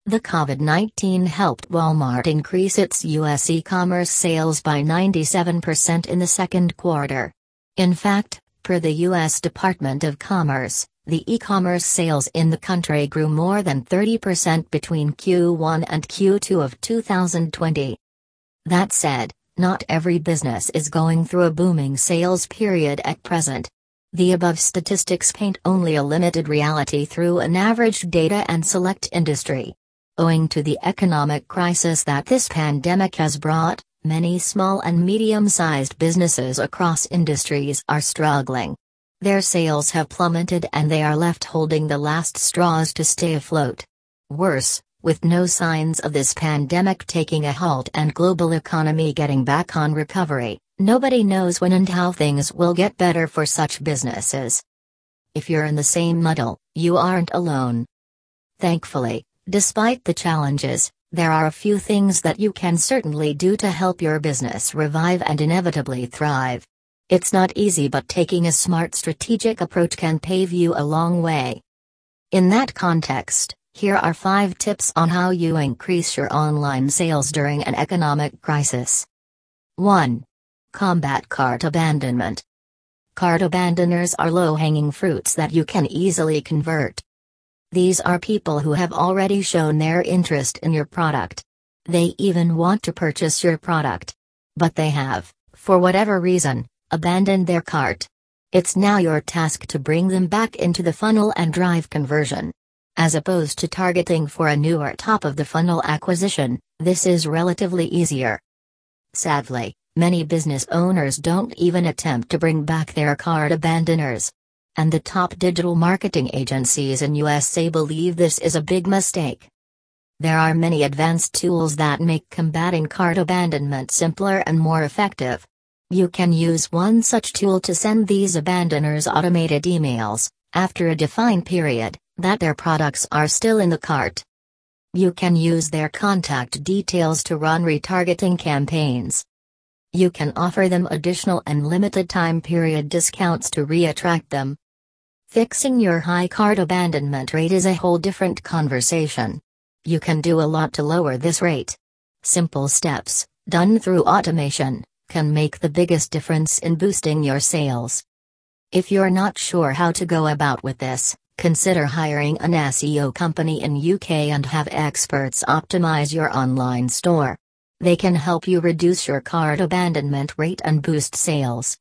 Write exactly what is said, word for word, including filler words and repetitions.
The COVID nineteen helped Walmart increase its U S e-commerce sales by ninety-seven percent in the second quarter. In fact, per the U S Department of Commerce, the e-commerce sales in the country grew more than thirty percent between Q one and Q two of two thousand twenty. That said, not every business is going through a booming sales period at present. The above statistics paint only a limited reality through an averaged data and select industry. Owing to the economic crisis that this pandemic has brought, many small and medium-sized businesses across industries are struggling. Their sales have plummeted and they are left holding the last straws to stay afloat. Worse, with no signs of this pandemic taking a halt and global economy getting back on recovery, nobody knows when and how things will get better for such businesses. If you're in the same muddle, you aren't alone. Thankfully, despite the challenges, there are a few things that you can certainly do to help your business revive and inevitably thrive. It's not easy, but taking a smart strategic approach can pave you a long way. In that context, here are five tips on how you increase your online sales during an economic crisis. one. Combat cart abandonment. Cart abandoners are low-hanging fruits that you can easily convert. These are people who have already shown their interest in your product. They even want to purchase your product. But they have, for whatever reason, abandoned their cart. It's now your task to bring them back into the funnel and drive conversion. As opposed to targeting for a newer top-of-the-funnel acquisition, this is relatively easier. Sadly, many business owners don't even attempt to bring back their cart abandoners. And the top digital marketing agencies in U S A believe this is a big mistake. There are many advanced tools that make combating cart abandonment simpler and more effective. You can use one such tool to send these abandoners automated emails, after a defined period, that their products are still in the cart. You can use their contact details to run retargeting campaigns. You can offer them additional and limited time period discounts to re-attract them. Fixing your high cart abandonment rate is a whole different conversation. You can do a lot to lower this rate. Simple steps, done through automation, can make the biggest difference in boosting your sales. If you're not sure how to go about with this, consider hiring an S E O company in U K and have experts optimize your online store. They can help you reduce your cart abandonment rate and boost sales.